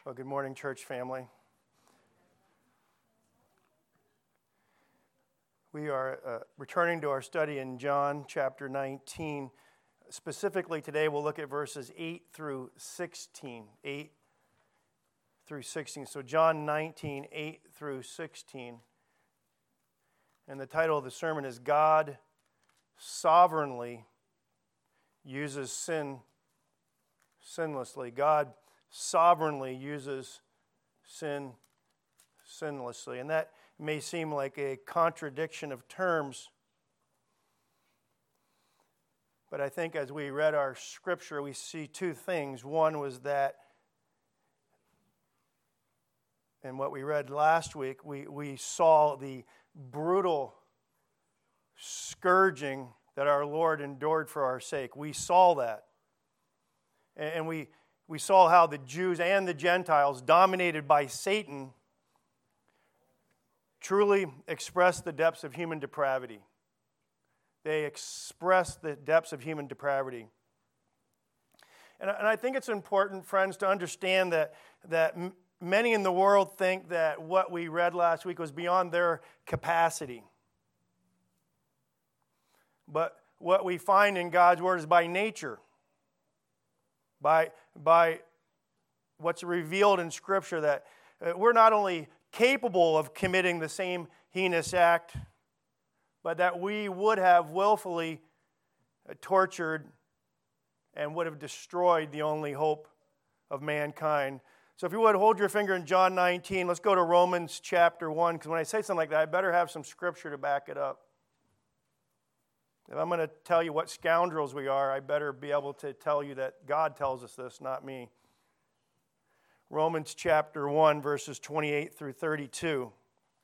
Well, good morning, church family. We are returning to our study in John chapter 19. Specifically today, we'll look at verses 8 through 16. 8 through 16. So John 19, 8 through 16. And the title of the sermon is God Sovereignly Uses Sin Sinlessly. God sovereignly uses sin sinlessly. And that may seem like a contradiction of terms, but I think as we read our scripture, we see two things. One was that, and what we read last week, we saw the brutal scourging that our Lord endured for our sake. We saw that. And we saw how the Jews and the Gentiles, dominated by Satan, truly expressed the depths of human depravity. They expressed the depths of human depravity. And I think it's important, friends, to understand that many in the world think that what we read last week was beyond their capacity. But what we find in God's Word is by nature, by what's revealed in Scripture, that we're not only capable of committing the same heinous act, but that we would have willfully tortured and would have destroyed the only hope of mankind. So if you would, hold your finger in John 19. Let's go to Romans chapter 1, because when I say something like that, I better have some Scripture to back it up. If I'm going to tell you what scoundrels we are, I better be able to tell you that God tells us this, not me. Romans chapter 1, verses 28 through 32.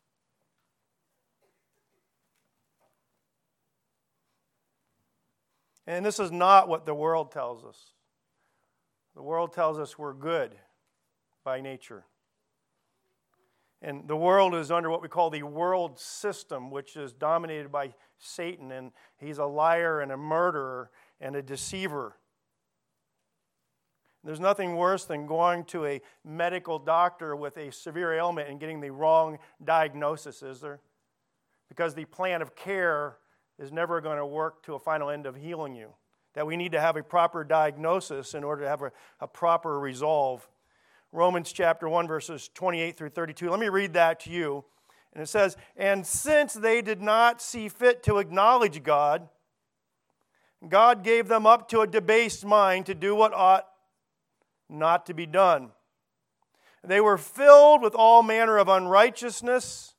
And this is not what the world tells us. The world tells us we're good by nature. And the world is under what we call the world system, which is dominated by Satan, and he's a liar and a murderer and a deceiver. There's nothing worse than going to a medical doctor with a severe ailment and getting the wrong diagnosis, is there? Because the plan of care is never going to work to a final end of healing you. That we need to have a proper diagnosis in order to have a proper resolve. Romans chapter 1, verses 28 through 32. Let me read that to you. And it says, "And since they did not see fit to acknowledge God, God gave them up to a debased mind to do what ought not to be done. They were filled with all manner of unrighteousness,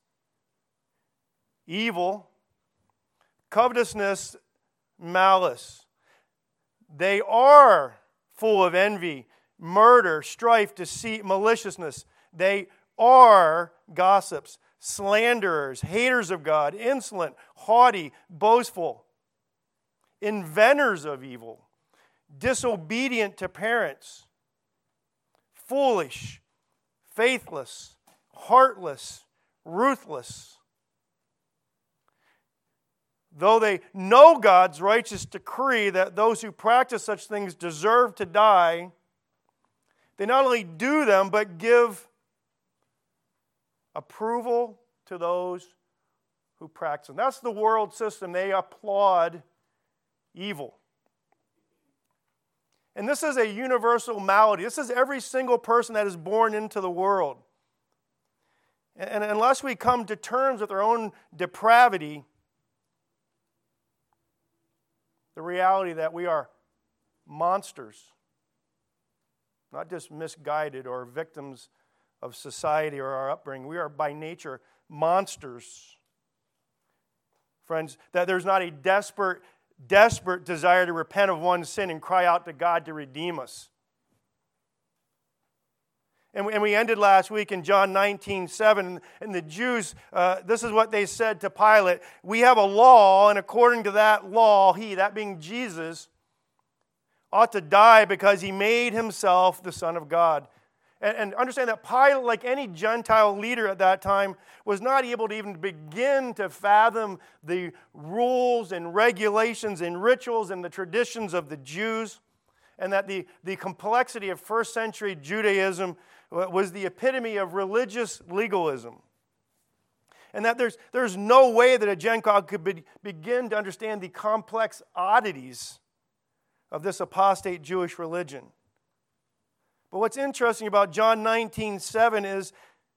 evil, covetousness, malice. They are full of envy, murder, strife, deceit, maliciousness. They are gossips, slanderers, haters of God, insolent, haughty, boastful, inventors of evil, disobedient to parents, foolish, faithless, heartless, ruthless. Though they know God's righteous decree that those who practice such things deserve to die, they not only do them, but give approval to those who practice them." That's the world system. They applaud evil. And this is a universal malady. This is every single person that is born into the world. And unless we come to terms with our own depravity, the reality that we are monsters, not just misguided or victims of society or our upbringing. We are by nature monsters. Friends, that there's not a desperate desire to repent of one's sin and cry out to God to redeem us. And we ended last week in John 19:7, and the Jews, this is what they said to Pilate: "We have a law, and according to that law, he," that being Jesus, "ought to die because he made himself the Son of God." And understand that Pilate, like any Gentile leader at that time, was not able to even begin to fathom the rules and regulations and rituals and the traditions of the Jews. and that the complexity of first century Judaism was the epitome of religious legalism. And that there's no way that a Gentile could begin to understand the complex oddities of this apostate Jewish religion. But what's interesting about John 19:7 is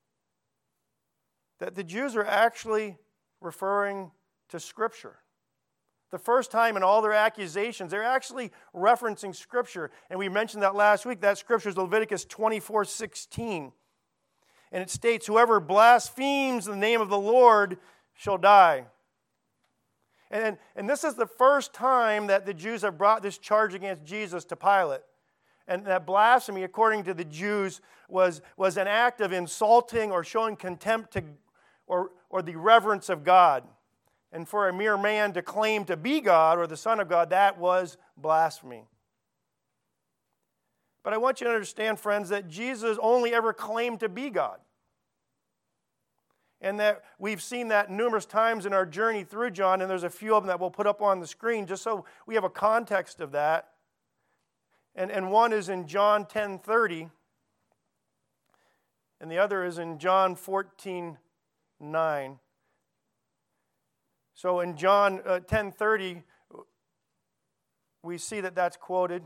that the Jews are actually referring to Scripture. The first time in all their accusations, they're actually referencing Scripture. And we mentioned that last week. That Scripture is Leviticus 24:16. And it states, whoever blasphemes the name of the Lord shall die. And this is the first time that the Jews have brought this charge against Jesus to Pilate. And that blasphemy, according to the Jews, was an act of insulting or showing contempt to, or the reverence of God. And for a mere man to claim to be God or the Son of God, that was blasphemy. But I want you to understand, friends, that Jesus only ever claimed to be God. And that we've seen that numerous times in our journey through John, and there's a few of them that we'll put up on the screen just so we have a context of that. And one is in John 10:30, and the other is in John 14:9. So in John 10:30, we see that that's quoted.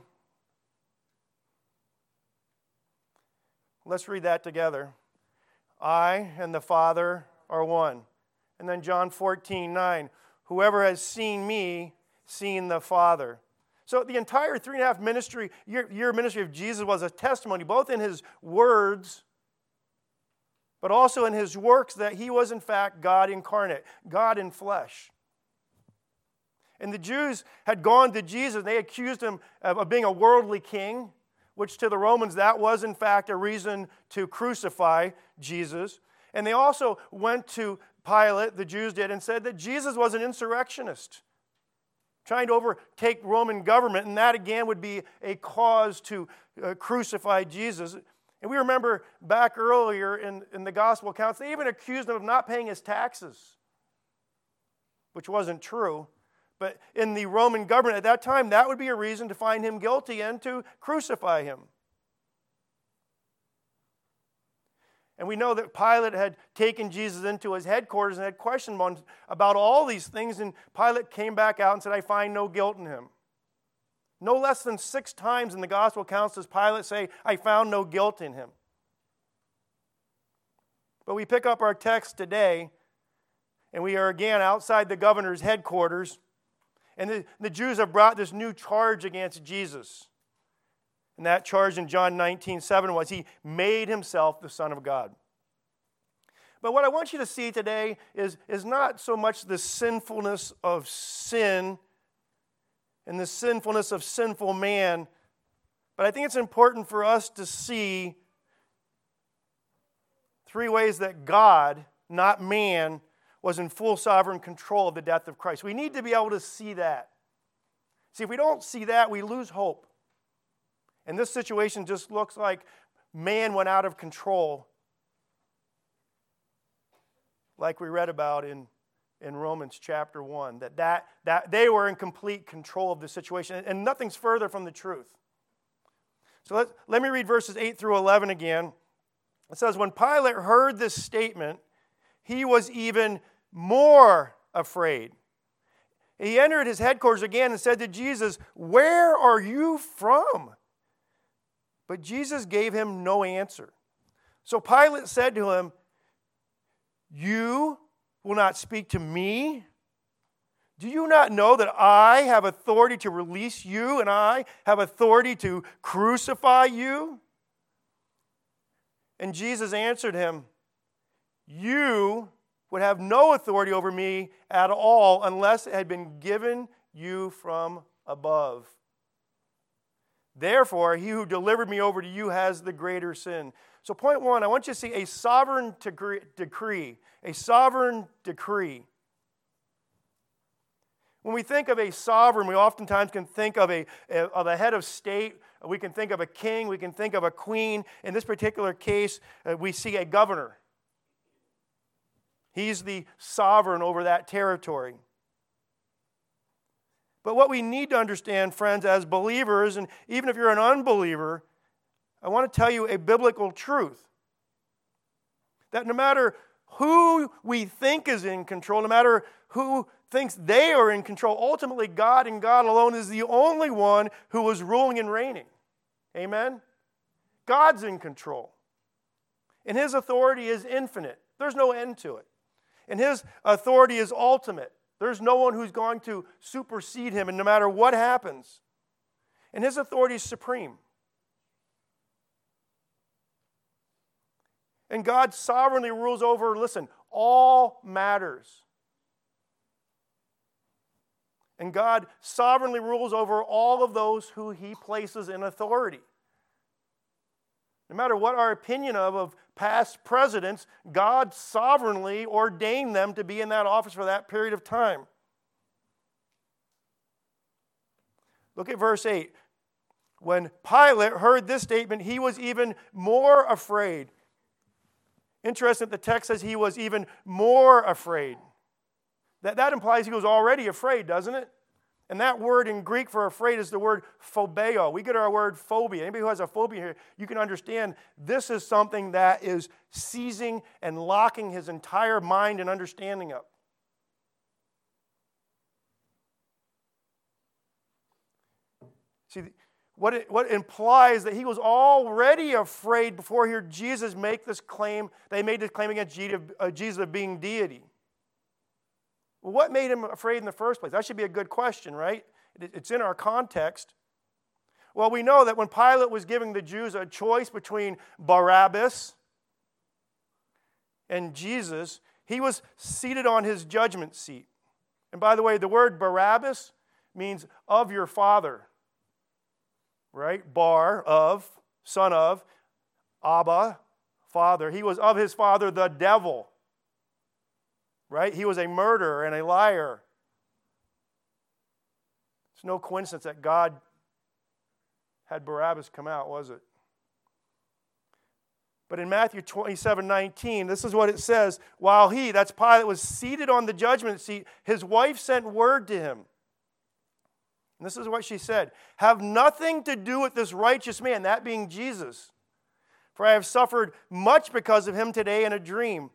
Let's read that together. I and the Father are one. And then John 14:9, whoever has seen me, seen the Father. So the entire 3.5 year ministry of Jesus was a testimony, both in his words, but also in his works, that he was in fact God incarnate, God in flesh. And the Jews had gone to Jesus, and they accused him of being a worldly king, which to the Romans, that was in fact a reason to crucify Jesus. And they also went to Pilate, the Jews did, and said that Jesus was an insurrectionist, trying to overtake Roman government, and that again would be a cause to crucify Jesus. And we remember back earlier in the gospel accounts, they even accused him of not paying his taxes, which wasn't true. But in the Roman government at that time, that would be a reason to find him guilty and to crucify him. And we know that Pilate had taken Jesus into his headquarters and had questioned him about all these things, and Pilate came back out and said, I find no guilt in him. No less than 6 times in the gospel accounts does Pilate say, I found no guilt in him. But we pick up our text today, and we are again outside the governor's headquarters, and the Jews have brought this new charge against Jesus. And that charge in John 19:7 was he made himself the Son of God. But what I want you to see today is not so much the sinfulness of sin and the sinfulness of sinful man, but I think it's important for us to see 3 ways that God, not man, was in full sovereign control of the death of Christ. We need to be able to see that. See, if we don't see that, we lose hope. And this situation just looks like man went out of control, like we read about in Romans chapter 1, that they were in complete control of the situation, and nothing's further from the truth. So let me read verses 8 through 11 again. It says, when Pilate heard this statement, he was even more afraid. He entered his headquarters again and said to Jesus, where are you from? But Jesus gave him no answer. So Pilate said to him, you will not speak to me? Do you not know that I have authority to release you and I have authority to crucify you? And Jesus answered him, you would have no authority over me at all unless it had been given you from above. Therefore, he who delivered me over to you has the greater sin. So point 1, I want you to see a sovereign decree. A sovereign decree. When we think of a sovereign, we oftentimes can think of a head of state. We can think of a king. We can think of a queen. In this particular case, we see a governor. He's the sovereign over that territory. But what we need to understand, friends, as believers, and even if you're an unbeliever, I want to tell you a biblical truth. That no matter who we think is in control, no matter who thinks they are in control, ultimately God and God alone is the only one who is ruling and reigning. Amen? God's in control. And His authority is infinite. There's no end to it. And His authority is ultimate. There's no one who's going to supersede Him, and no matter what happens. And His authority is supreme. And God sovereignly rules over, listen, all matters. And God sovereignly rules over all of those who He places in authority. No matter what our opinion of past presidents, God sovereignly ordained them to be in that office for that period of time. Look at verse 8. When Pilate heard this statement, he was even more afraid. Interesting, the text says he was even more afraid. That implies he was already afraid, doesn't it? And that word in Greek for afraid is the word phobeo. We get our word phobia. Anybody who has a phobia here, you can understand this is something that is seizing and locking his entire mind and understanding up. See, what implies that he was already afraid before he heard Jesus make this claim. They made this claim against Jesus of being deity. Well, what made him afraid in the first place? That should be a good question, right? It's in our context. Well, we know that when Pilate was giving the Jews a choice between Barabbas and Jesus, he was seated on his judgment seat. And by the way, the word Barabbas means of your father, right? Bar, of, son of, Abba, father. He was of his father, the devil. Right? He was a murderer and a liar. It's no coincidence that God had Barabbas come out, was it? But in Matthew 27:19, this is what it says. While he, that's Pilate, was seated on the judgment seat, his wife sent word to him. And this is what she said. Have nothing to do with this righteous man, that being Jesus. For I have suffered much because of him today in a dream.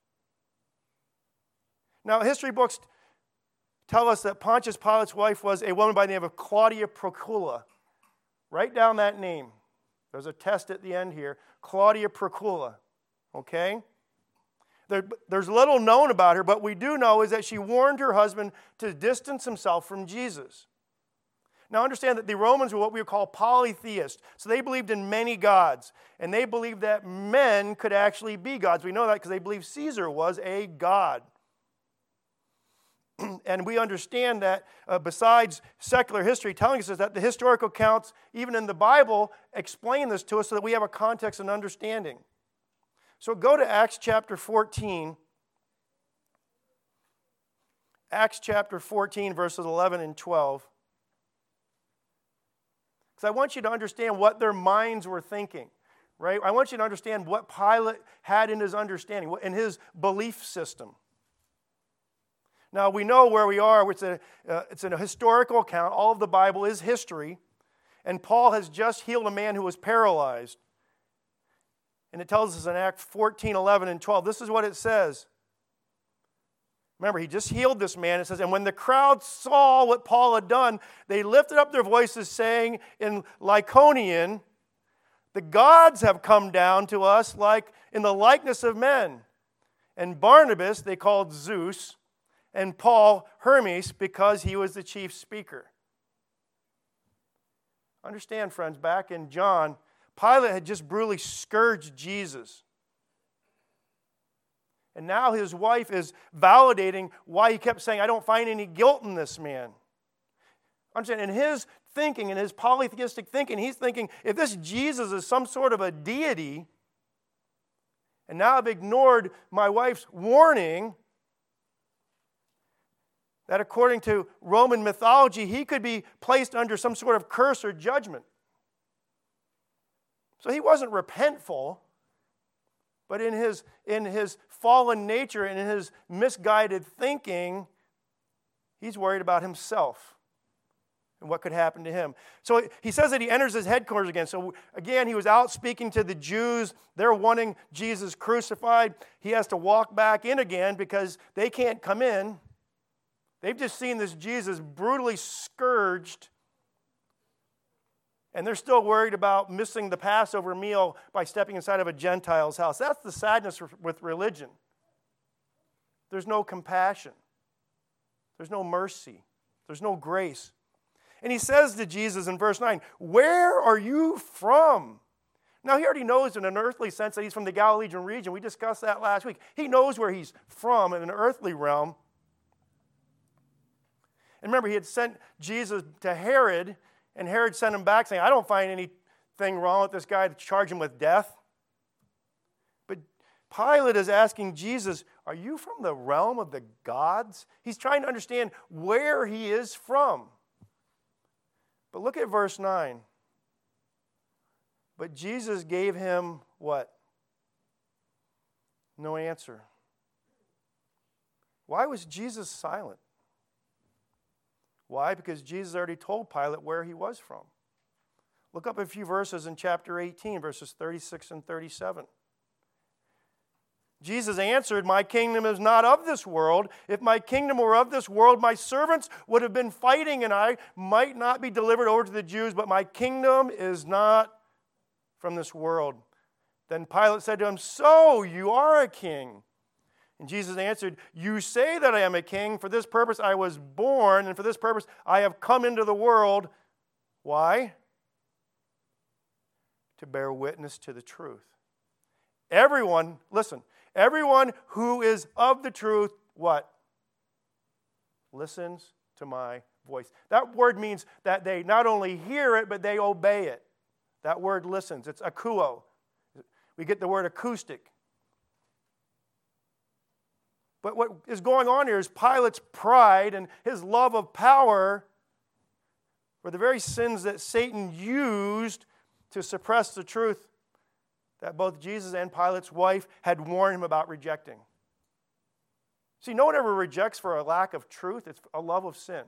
Now, history books tell us that Pontius Pilate's wife was a woman by the name of Claudia Procula. Write down that name. There's a test at the end here. Claudia Procula. Okay? There's little known about her, but we do know is that she warned her husband to distance himself from Jesus. Now understand that the Romans were what we would call polytheists. So they believed in many gods. And they believed that men could actually be gods. We know that because they believed Caesar was a god. And we understand that besides secular history telling us that the historical accounts, even in the Bible, explain this to us so that we have a context and understanding. So go to Acts chapter 14. Acts chapter 14, verses 11 and 12. Because I want you to understand what their minds were thinking, right? I want you to understand what Pilate had in his understanding, in his belief system. Now, we know where we are. It's a historical account. All of the Bible is history. And Paul has just healed a man who was paralyzed. And it tells us in Acts 14, 11, and 12. This is what it says. Remember, he just healed this man. It says, and when the crowd saw what Paul had done, they lifted up their voices, saying in Lycaonian, the gods have come down to us like in the likeness of men. And Barnabas they called Zeus, and Paul Hermes, because he was the chief speaker. Understand, friends, back in John, Pilate had just brutally scourged Jesus. And now his wife is validating why he kept saying, I don't find any guilt in this man. Understand, in his thinking, in his polytheistic thinking, he's thinking, if this Jesus is some sort of a deity, and now I've ignored my wife's warning, that according to Roman mythology, he could be placed under some sort of curse or judgment. So he wasn't repentful, but in his fallen nature and in his misguided thinking, he's worried about himself. and what could happen to him. So he says that he enters his headquarters again. So again, he was out speaking to the Jews. They're wanting Jesus crucified. He has to walk back in again because they can't come in. They've just seen this Jesus brutally scourged, and they're still worried about missing the Passover meal by stepping inside of a Gentile's house. That's the sadness with religion. There's no compassion. There's no mercy. There's no grace. And he says to Jesus in verse 9, "Where are you from?" Now, he already knows in an earthly sense that he's from the Galilean region. We discussed that last week. He knows where he's from in an earthly realm. And remember, he had sent Jesus to Herod, and Herod sent him back saying, "I don't find anything wrong with this guy to charge him with death." But Pilate is asking Jesus, "Are you from the realm of the gods?" He's trying to understand where he is from. But look at verse 9. But Jesus gave him what? No answer. Why was Jesus silent? Why? Because Jesus already told Pilate where he was from. Look up a few verses in chapter 18, verses 36 and 37. Jesus answered, "My kingdom is not of this world. If my kingdom were of this world, my servants would have been fighting, and I might not be delivered over to the Jews, but my kingdom is not from this world." Then Pilate said to him, "So you are a king?" And Jesus answered, "You say that I am a king. For this purpose I was born, and for this purpose I have come into the world." Why? To bear witness to the truth. Everyone, listen, everyone who is of the truth, what? Listens to my voice. That word means that they not only hear it, but they obey it. That word listens. It's akouo. We get the word acoustic. But what is going on here is Pilate's pride and his love of power were the very sins that Satan used to suppress the truth that both Jesus and Pilate's wife had warned him about rejecting. See, no one ever rejects for a lack of truth. It's a love of sin.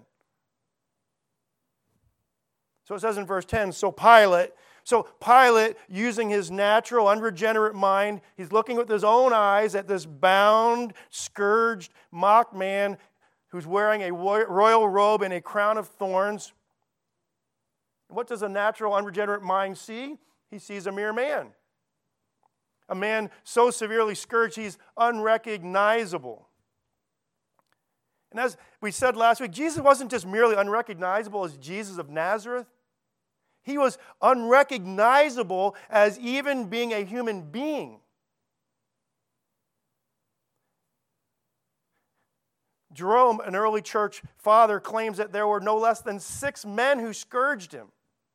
So it says in verse 10, So Pilate, using his natural, unregenerate mind, he's looking with his own eyes at this bound, scourged, mocked man who's wearing a royal robe and a crown of thorns. What does a natural, unregenerate mind see? He sees a mere man. A man so severely scourged, he's unrecognizable. And as we said last week, Jesus wasn't just merely unrecognizable as Jesus of Nazareth. He was unrecognizable as even being a human being. Jerome, an early church father, claims that there were no less than 6 men who scourged him.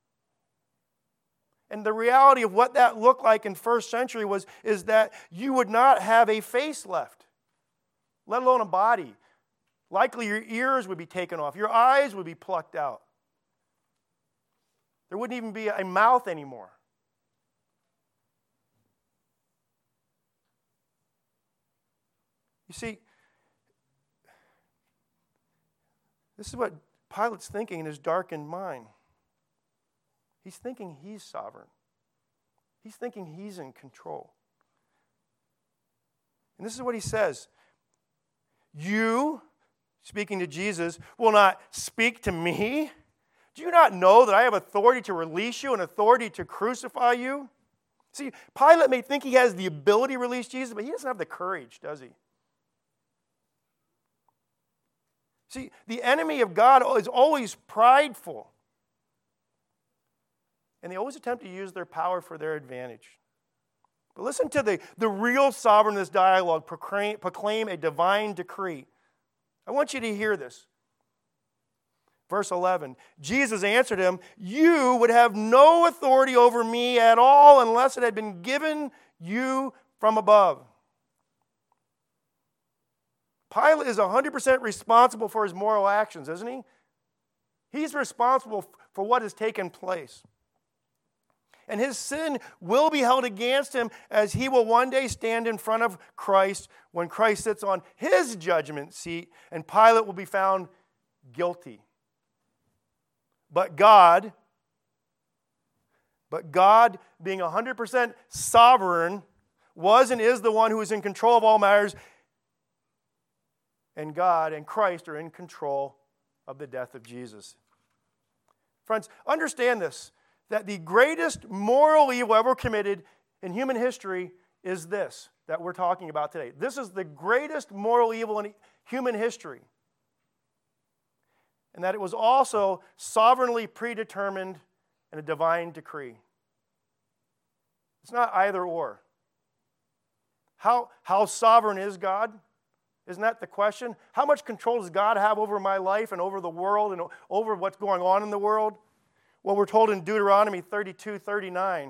And the reality of what that looked like in first century is that you would not have a face left, let alone a body. Likely your ears would be taken off. Your eyes would be plucked out. There wouldn't even be a mouth anymore. You see, this is what Pilate's thinking in his darkened mind. He's thinking he's sovereign. He's thinking he's in control. And this is what he says. "You," speaking to Jesus, "will not speak to me? Do you not know that I have authority to release you and authority to crucify you?" See, Pilate may think he has the ability to release Jesus, but he doesn't have the courage, does he? See, the enemy of God is always prideful. And they always attempt to use their power for their advantage. But listen to the real sovereign in this dialogue proclaim a divine decree. I want you to hear this. Verse 11, Jesus answered him, "You would have no authority over me at all unless it had been given you from above." Pilate is 100% responsible for his moral actions, isn't he? He's responsible for what has taken place. And his sin will be held against him as he will one day stand in front of Christ when Christ sits on his judgment seat, and Pilate will be found guilty But God, being 100% sovereign, was and is the one who is in control of all matters. And God and Christ are in control of the death of Jesus. Friends, understand this, that the greatest moral evil ever committed in human history is this that we're talking about today. This is the greatest moral evil in human history. And that it was also sovereignly predetermined in a divine decree. It's not either or. How sovereign is God? Isn't that the question? How much control does God have over my life and over the world and over what's going on in the world? Well, we're told in Deuteronomy 32:39.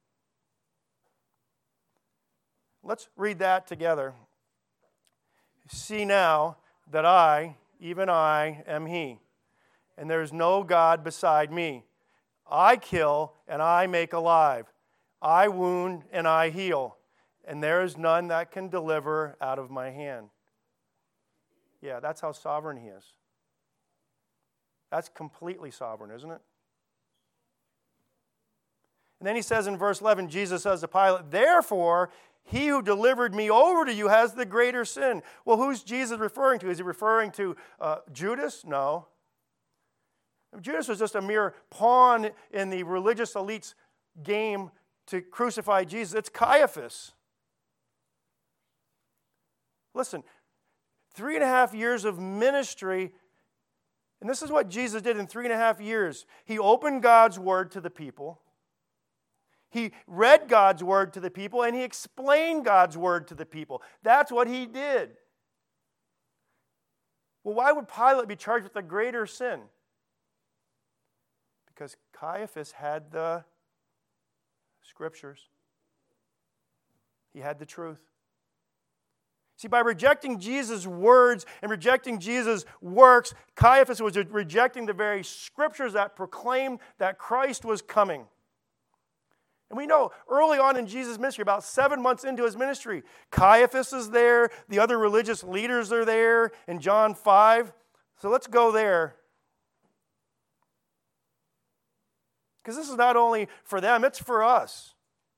Let's read that together. See now that I, even I, am He, and there is no God beside me. I kill and I make alive. I wound and I heal, and there is none that can deliver out of my hand. Yeah, that's how sovereign He is. That's completely sovereign, isn't it? And then he says in verse 11, Jesus says to Pilate, therefore, he who delivered me over to you has the greater sin. Well, who's Jesus referring to? Is he referring to Judas? No. Judas was just a mere pawn in the religious elite's game to crucify Jesus. It's Caiaphas. Listen, 3.5 years of ministry, and this is what Jesus did in 3.5 years. He opened God's word to the people. He read God's word to the people, and he explained God's word to the people. That's what he did. Well, why would Pilate be charged with a greater sin? Because Caiaphas had the Scriptures. He had the truth. See, by rejecting Jesus' words and rejecting Jesus' works, Caiaphas was rejecting the very Scriptures that proclaimed that Christ was coming. And we know early on in Jesus' ministry, about 7 months into his ministry, Caiaphas is there, the other religious leaders are there in John 5. So let's go there. Because this is not only for them, it's for us.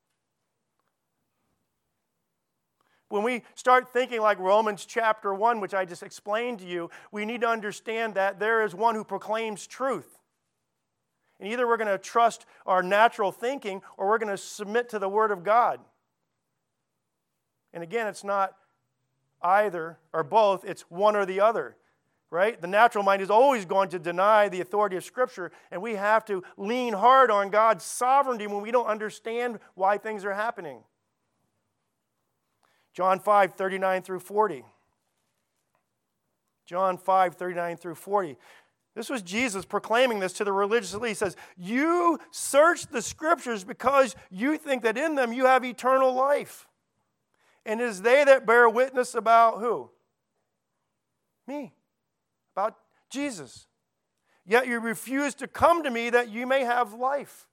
When we start thinking like Romans chapter 1, which I just explained to you, we need to understand that there is one who proclaims truth. And either we're going to trust our natural thinking or we're going to submit to the Word of God. And again, it's not either or both, it's one or the other, right? The natural mind is always going to deny the authority of Scripture, and we have to lean hard on God's sovereignty when we don't understand why things are happening. John 5:39 through 40. John 5:39 through 40. This was Jesus proclaiming this to the religious elite. He says, you search the Scriptures because you think that in them you have eternal life. And it is they that bear witness about who? Me. About Jesus. Yet you refuse to come to me that you may have life.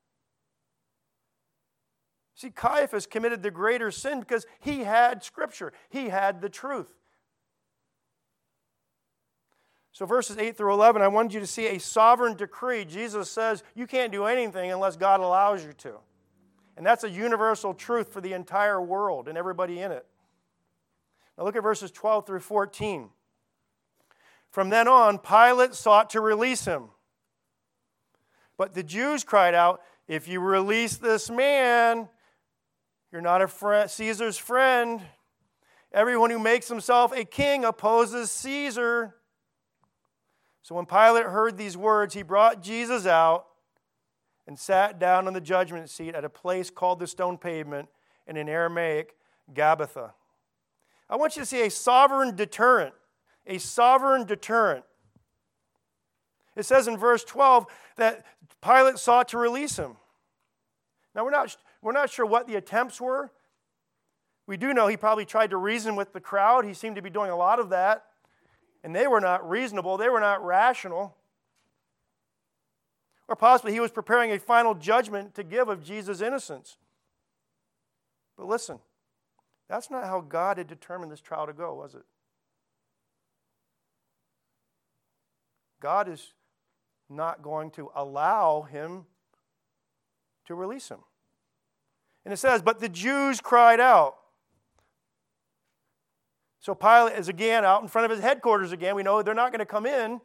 See, Caiaphas committed the greater sin because he had Scripture. He had the truth. So verses 8 through 11, I wanted you to see a sovereign decree. Jesus says you can't do anything unless God allows you to. And that's a universal truth for the entire world and everybody in it. Now look at verses 12 through 14. From then on, Pilate sought to release him. But the Jews cried out, if you release this man, you're not Caesar's friend. Everyone who makes himself a king opposes Caesar. So when Pilate heard these words, he brought Jesus out and sat down on the judgment seat at a place called the Stone Pavement, and in Aramaic, Gabbatha. I want you to see a sovereign deterrent. A sovereign deterrent. It says in verse 12 that Pilate sought to release him. Now we're not sure what the attempts were. We do know he probably tried to reason with the crowd. He seemed to be doing a lot of that. And they were not reasonable. They were not rational. Or possibly he was preparing a final judgment to give of Jesus' innocence. But listen, that's not how God had determined this trial to go, was it? God is not going to allow him to release him. And it says, but the Jews cried out. So Pilate is again out in front of his headquarters again. We know they're not going to come in.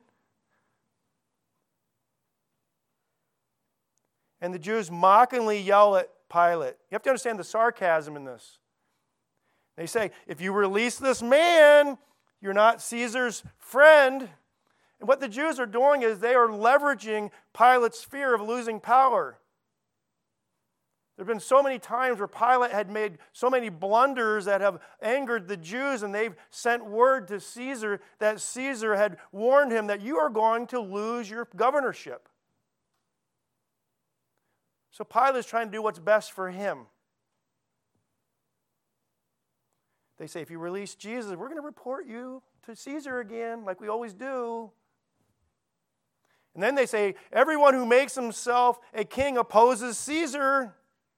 And the Jews mockingly yell at Pilate. You have to understand the sarcasm in this. They say, if you release this man, you're not Caesar's friend. And what the Jews are doing is they are leveraging Pilate's fear of losing power. There have been so many times where Pilate had made so many blunders that have angered the Jews, and they've sent word to Caesar that Caesar had warned him that you are going to lose your governorship. So Pilate is trying to do what's best for him. They say, if you release Jesus, we're going to report you to Caesar again, like we always do. And then they say, everyone who makes himself a king opposes Caesar.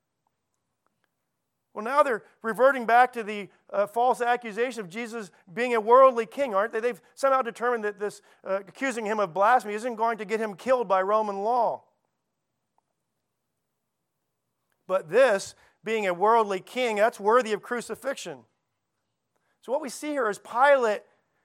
Well, now they're reverting back to the false accusation of Jesus being a worldly king, aren't they? They've somehow determined that this accusing him of blasphemy isn't going to get him killed by Roman law. But this, being a worldly king, that's worthy of crucifixion. So what we see here is Pilate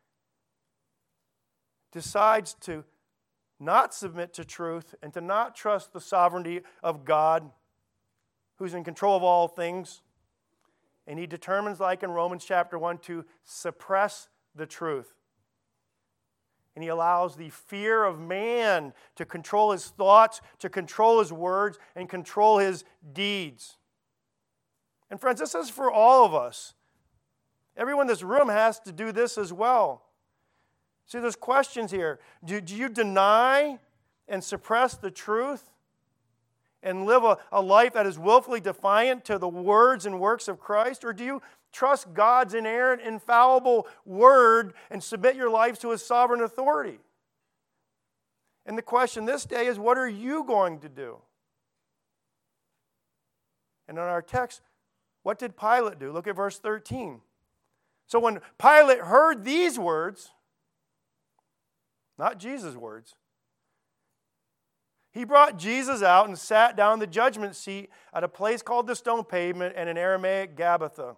decides to not submit to truth and to not trust the sovereignty of God, who's in control of all things. And he determines, like in Romans chapter 1, to suppress the truth. And he allows the fear of man to control his thoughts, to control his words, and control his deeds. And friends, this is for all of us. Everyone in this room has to do this as well. See, there's questions here. Do you deny and suppress the truth and live a life that is willfully defiant to the words and works of Christ? Or do you trust God's inerrant, infallible word and submit your lives to his sovereign authority? And the question this day is, what are you going to do? And in our text, what did Pilate do? Look at verse 13. So when Pilate heard these words, not Jesus' words, he brought Jesus out and sat down in the judgment seat at a place called the Stone Pavement and in Aramaic Gabbatha.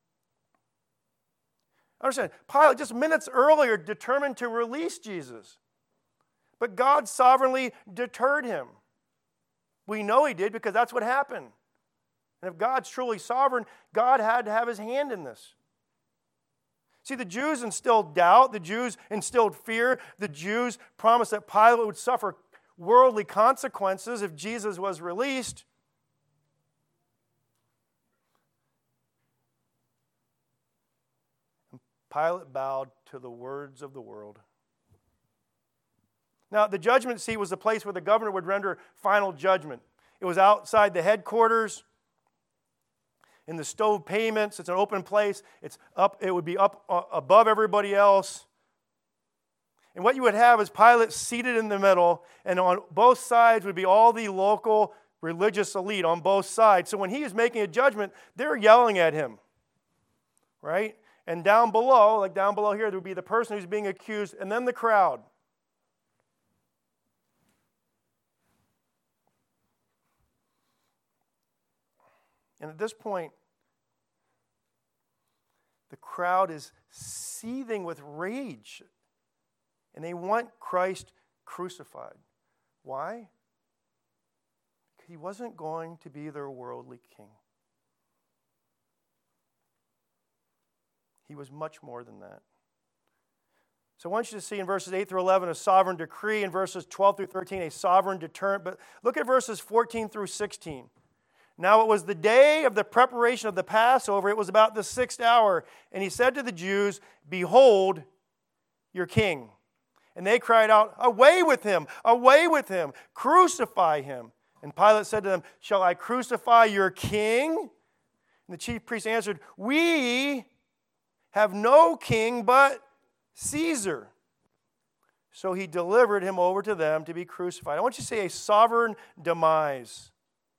Understand, Pilate just minutes earlier determined to release Jesus. But God sovereignly deterred him. We know he did because that's what happened. And if God's truly sovereign, God had to have his hand in this. See, the Jews instilled doubt. The Jews instilled fear. The Jews promised that Pilate would suffer worldly consequences if Jesus was released. And Pilate bowed to the words of the world. Now, the judgment seat was the place where the governor would render final judgment. It was outside the headquarters, in the stove pavements. It's an open place. It's up. It would be up above everybody else. And what you would have is Pilate seated in the middle, and on both sides would be all the local religious elite on both sides. So when he is making a judgment, they're yelling at him, right? And down below, like down below here, there would be the person who's being accused, and then the crowd. And at this point, the crowd is seething with rage. And they want Christ crucified. Why? Because he wasn't going to be their worldly king. He was much more than that. So I want you to see in verses 8 through 11 a sovereign decree, in verses 12 through 13 a sovereign deterrent. But look at verses 14 through 16. Now it was the day of the preparation of the Passover. It was about the 6th hour. And he said to the Jews, "Behold your king." And they cried out, "Away with him! Away with him! Crucify him!" And Pilate said to them, "Shall I crucify your king?" And the chief priests answered, "We have no king but Caesar." So he delivered him over to them to be crucified. I want you to say a sovereign demise.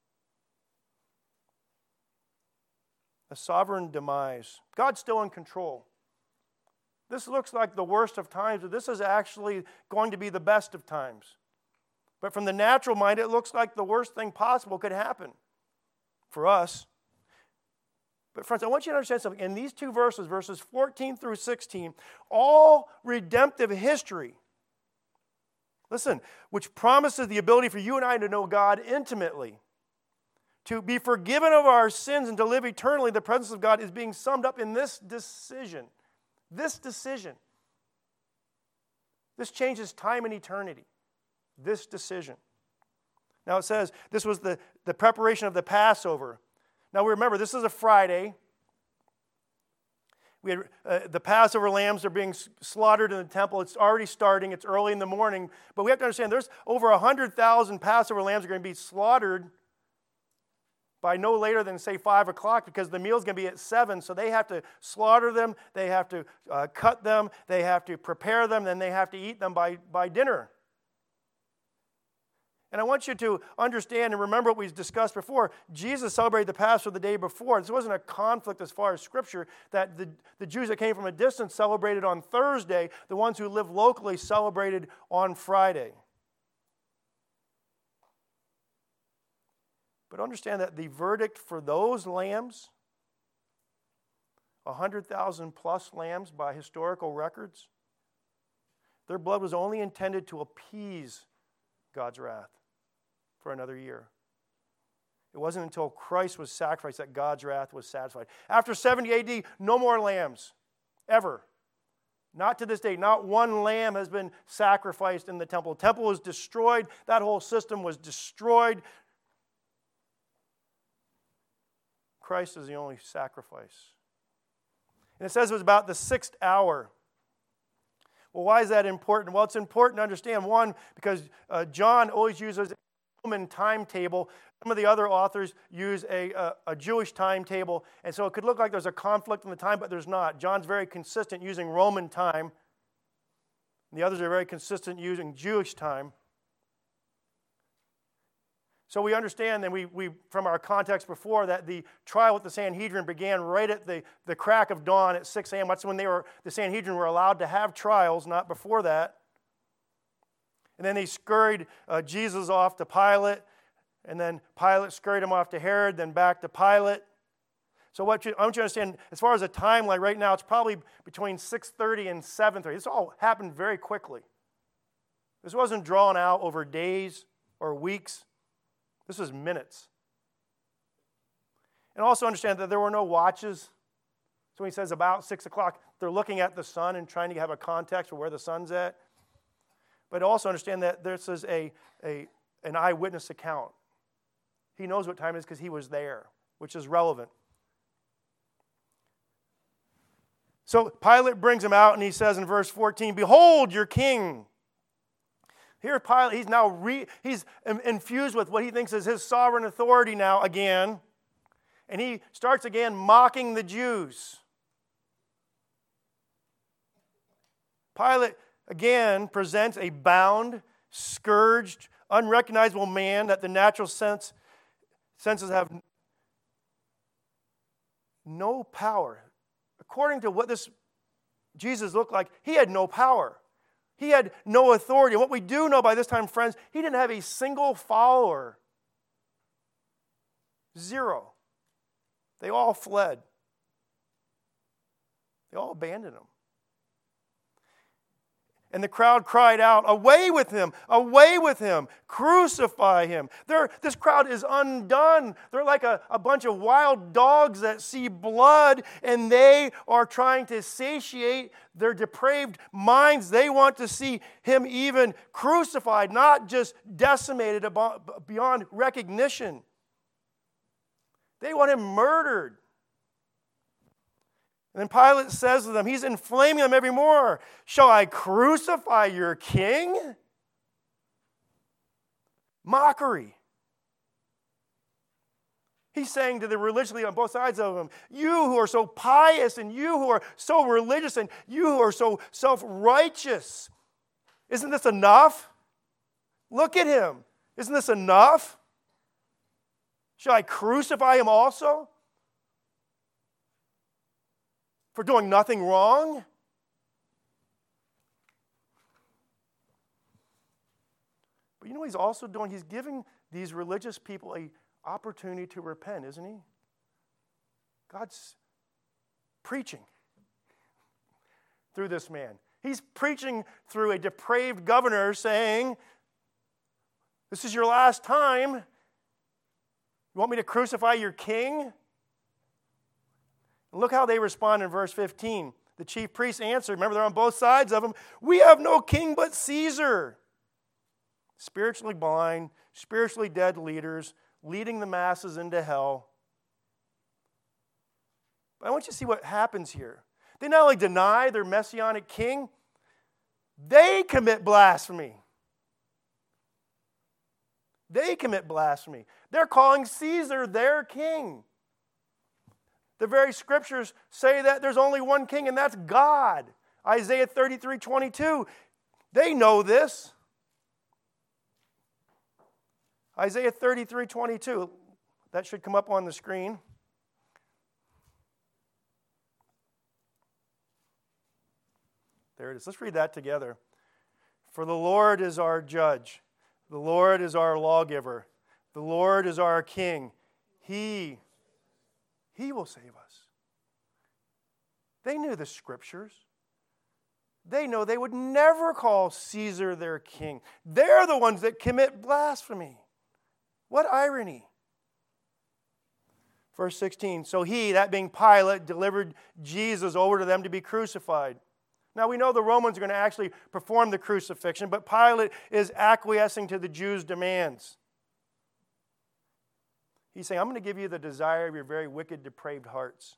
A sovereign demise. God's still in control. This looks like the worst of times, but this is actually going to be the best of times. But from the natural mind, it looks like the worst thing possible could happen for us. But friends, I want you to understand something. In these two verses, verses 14 through 16, all redemptive history, listen, which promises the ability for you and I to know God intimately, to be forgiven of our sins and to live eternally in the presence of God, is being summed up in this decision. This decision. This changes time and eternity. This decision. Now it says this was the preparation of the Passover. Now remember, this is a Friday. We had the Passover lambs are being slaughtered in the temple. It's already starting. It's early in the morning. But we have to understand there's over 100,000 Passover lambs are going to be slaughtered by no later than, say, 5 o'clock, because the meal's going to be at 7. So they have to slaughter them. They have to cut them. They have to prepare them. Then they have to eat them by dinner. And I want you to understand and remember what we discussed before. Jesus celebrated the Passover the day before. This wasn't a conflict as far as Scripture, that the Jews that came from a distance celebrated on Thursday. The ones who lived locally celebrated on Friday. But understand that the verdict for those lambs, 100,000 plus lambs by historical records, their blood was only intended to appease God's wrath for another year. It wasn't until Christ was sacrificed that God's wrath was satisfied. After 70 AD, no more lambs, ever. Not to this day. Not one lamb has been sacrificed in the temple. The temple was destroyed. That whole system was destroyed. Christ is the only sacrifice. And it says it was about the 6th hour. Well, why is that important? Well, it's important to understand, one, because John always uses a Roman timetable. Some of the other authors use a Jewish timetable, and so it could look like there's a conflict in the time, but there's not. John's very consistent using Roman time. The others are very consistent using Jewish time. So we understand, and we from our context before, that the trial with the Sanhedrin began right at the crack of dawn at 6 a.m. That's when the Sanhedrin were allowed to have trials, not before that. And then they scurried Jesus off to Pilate, and then Pilate scurried him off to Herod, then back to Pilate. So I want you to understand, as far as a timeline right now, it's probably between 6:30 and 7:30. This all happened very quickly. This wasn't drawn out over days or weeks. This was minutes. And also understand that there were no watches. So when he says about 6 o'clock, they're looking at the sun and trying to have a context for where the sun's at. But also understand that this is an eyewitness account. He knows what time it is because he was there, which is relevant. So Pilate brings him out and he says in verse 14, "Behold your king." Here Pilate, he's now he's infused with what he thinks is his sovereign authority now again. And he starts again mocking the Jews. Pilate again presents a bound, scourged, unrecognizable man that the natural senses have no power. According to what this Jesus looked like, he had no power. He had no authority. And what we do know by this time, friends, he didn't have a single follower. Zero. They all fled. They all abandoned him. And the crowd cried out, "Away with him! Away with him! Crucify him!" This crowd is undone. They're like a bunch of wild dogs that see blood, and they are trying to satiate their depraved minds. They want to see him even crucified, not just decimated beyond recognition. They want him murdered. And then Pilate says to them, he's inflaming them every more. "Shall I crucify your king?" Mockery. He's saying to the religiously on both sides of him, you who are so pious and you who are so religious and you who are so self-righteous, isn't this enough? Look at him. Isn't this enough? Shall I crucify him also? For doing nothing wrong? But you know what he's also doing? He's giving these religious people an opportunity to repent, isn't he? God's preaching through this man. He's preaching through a depraved governor saying, this is your last time. You want me to crucify your king? And look how they respond in verse 15. The chief priests answered, remember they're on both sides of him, we have no king but Caesar. Spiritually blind, spiritually dead leaders, leading the masses into hell. But I want you to see what happens here. They not only deny their messianic king, they commit blasphemy. They commit blasphemy. They're calling Caesar their king. The very scriptures say that there's only one king, and that's God. Isaiah 33:22. They know this. Isaiah 33:22. That should come up on the screen. There it is. Let's read that together. For the Lord is our judge. The Lord is our lawgiver. The Lord is our king. He will save us. They knew the scriptures. They know they would never call Caesar their king. They're the ones that commit blasphemy. What irony. Verse 16, so he, that being Pilate, delivered Jesus over to them to be crucified. Now we know the Romans are going to actually perform the crucifixion, but Pilate is acquiescing to the Jews' demands. He's saying, I'm going to give you the desire of your very wicked, depraved hearts.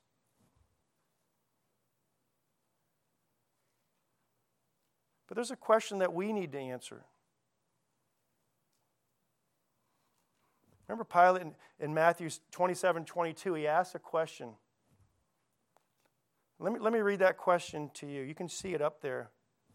But there's a question that we need to answer. Remember Pilate in Matthew 27:22, he asked a question. Let me read that question to you. You can see it up there.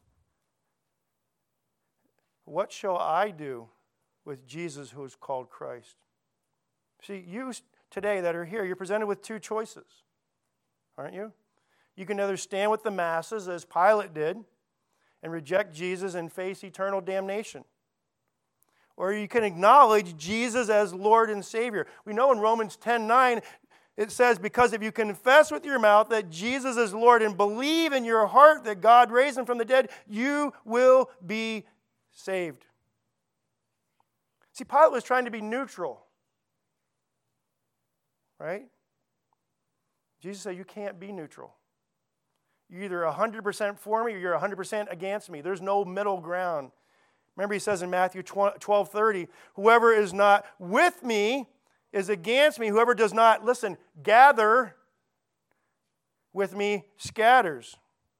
What shall I do with Jesus who is called Christ? See, you today that are here, you're presented with two choices, aren't you? You can either stand with the masses, as Pilate did, and reject Jesus and face eternal damnation. Or you can acknowledge Jesus as Lord and Savior. We know in Romans 10:9, it says, because if you confess with your mouth that Jesus is Lord and believe in your heart that God raised him from the dead, you will be saved. See, Pilate was trying to be neutral. Right? Jesus said, you can't be neutral. You're either 100% for me or you're 100% against me. There's no middle ground. Remember he says in Matthew 12:30, whoever is not with me is against me. Whoever does not, listen, gather with me scatters.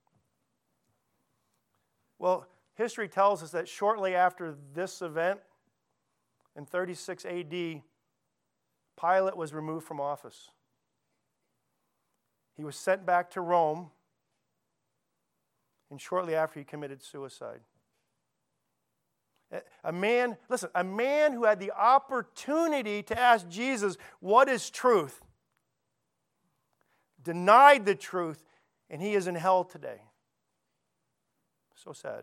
Well, history tells us that shortly after this event, in 36 AD, Pilate was removed from office. He was sent back to Rome, and shortly after he committed suicide. A man who had the opportunity to ask Jesus, what is truth? Denied the truth, and he is in hell today. So sad.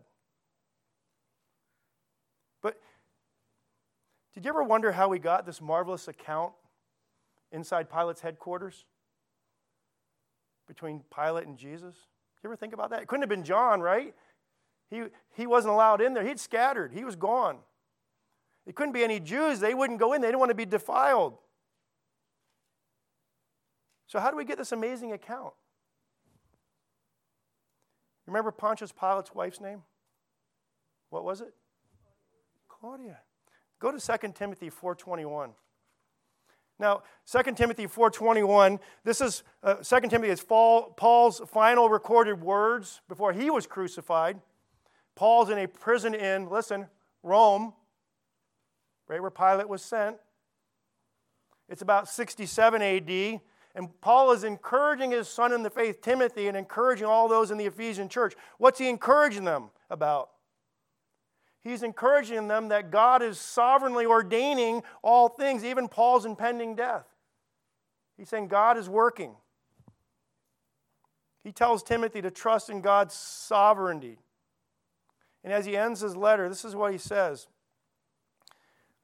But did you ever wonder how we got this marvelous account inside Pilate's headquarters? Between Pilate and Jesus? Did you ever think about that? It couldn't have been John, right? He wasn't allowed in there. He'd scattered. He was gone. It couldn't be any Jews. They wouldn't go in. They didn't want to be defiled. So how do we get this amazing account? Remember Pontius Pilate's wife's name? What was it? Claudia. Go to 2 Timothy 4:21. Now, 2 Timothy 4:21, this is 2 Timothy is Paul's final recorded words before he was crucified. Paul's in a prison in, listen, Rome, right where Pilate was sent. It's about 67 AD, and Paul is encouraging his son in the faith, Timothy, and encouraging all those in the Ephesian church. What's he encouraging them about? He's encouraging them that God is sovereignly ordaining all things, even Paul's impending death. He's saying God is working. He tells Timothy to trust in God's sovereignty. And as he ends his letter, this is what he says.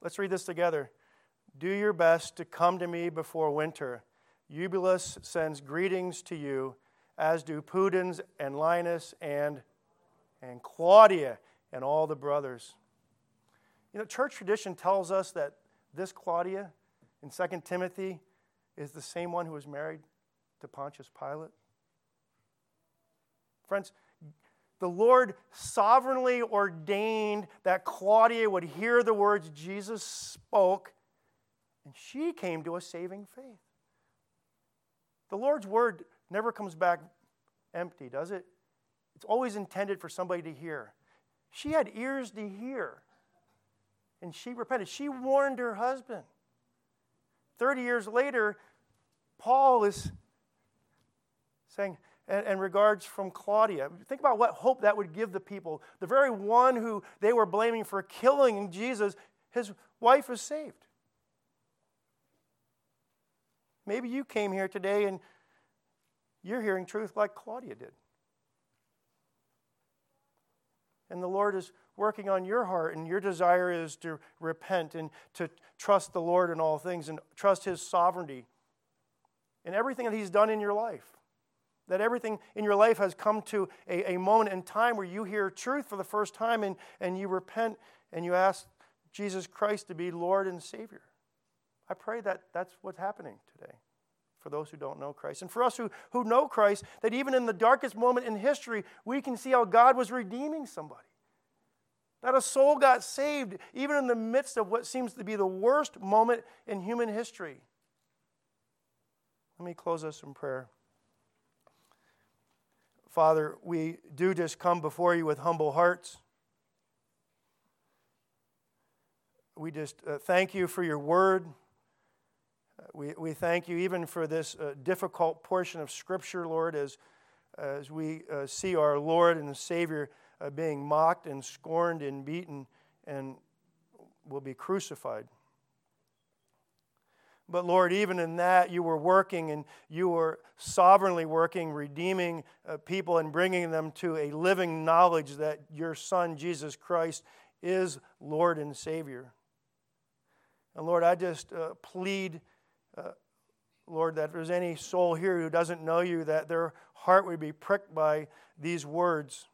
Let's read this together. Do your best to come to me before winter. Eubulus sends greetings to you, as do Pudens and Linus and Claudia and all the brothers. You know, church tradition tells us that this Claudia in 2 Timothy is the same one who was married to Pontius Pilate. Friends, the Lord sovereignly ordained that Claudia would hear the words Jesus spoke, and she came to a saving faith. The Lord's word never comes back empty, does it? It's always intended for somebody to hear. She had ears to hear, and she repented. She warned her husband. 30 years later, Paul is saying, in regards from Claudia, think about what hope that would give the people. The very one who they were blaming for killing Jesus, his wife is saved. Maybe you came here today and you're hearing truth like Claudia did. And the Lord is working on your heart, and your desire is to repent and to trust the Lord in all things and trust His sovereignty in everything that He's done in your life. That everything in your life has come to a moment in time where you hear truth for the first time and you repent and you ask Jesus Christ to be Lord and Savior. I pray that that's what's happening today for those who don't know Christ. And for us who know Christ, that even in the darkest moment in history, we can see how God was redeeming somebody. That a soul got saved even in the midst of what seems to be the worst moment in human history. Let me close us in prayer. Father, we do just come before you with humble hearts. We just thank you for your word. We thank you even for this difficult portion of Scripture, Lord, as we see our Lord and Savior being mocked and scorned and beaten and will be crucified. But Lord, even in that, you were working and you were sovereignly working, redeeming people and bringing them to a living knowledge that your Son, Jesus Christ, is Lord and Savior. And Lord, I just plead, Lord, that if there's any soul here who doesn't know you, that their heart would be pricked by these words,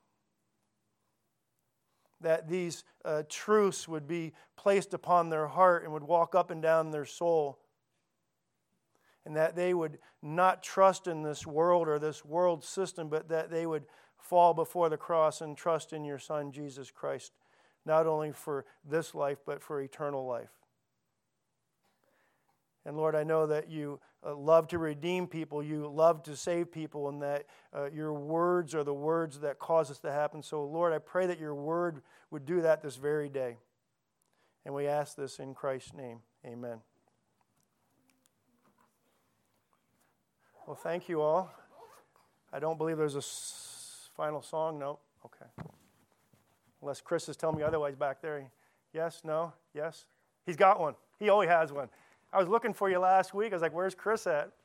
that these truths would be placed upon their heart and would walk up and down their soul, and that they would not trust in this world or this world system, but that they would fall before the cross and trust in your Son, Jesus Christ, not only for this life, but for eternal life. And Lord, I know that you love to redeem people, you love to save people, and that your words are the words that cause this to happen. So Lord, I pray that your word would do that this very day. And we ask this in Christ's name. Amen. Well, thank you all. I don't believe there's a final song. No? Okay. Unless Chris is telling me otherwise back there. Yes? No? Yes? He's got one. He always has one. I was looking for you last week. I was like, where's Chris at?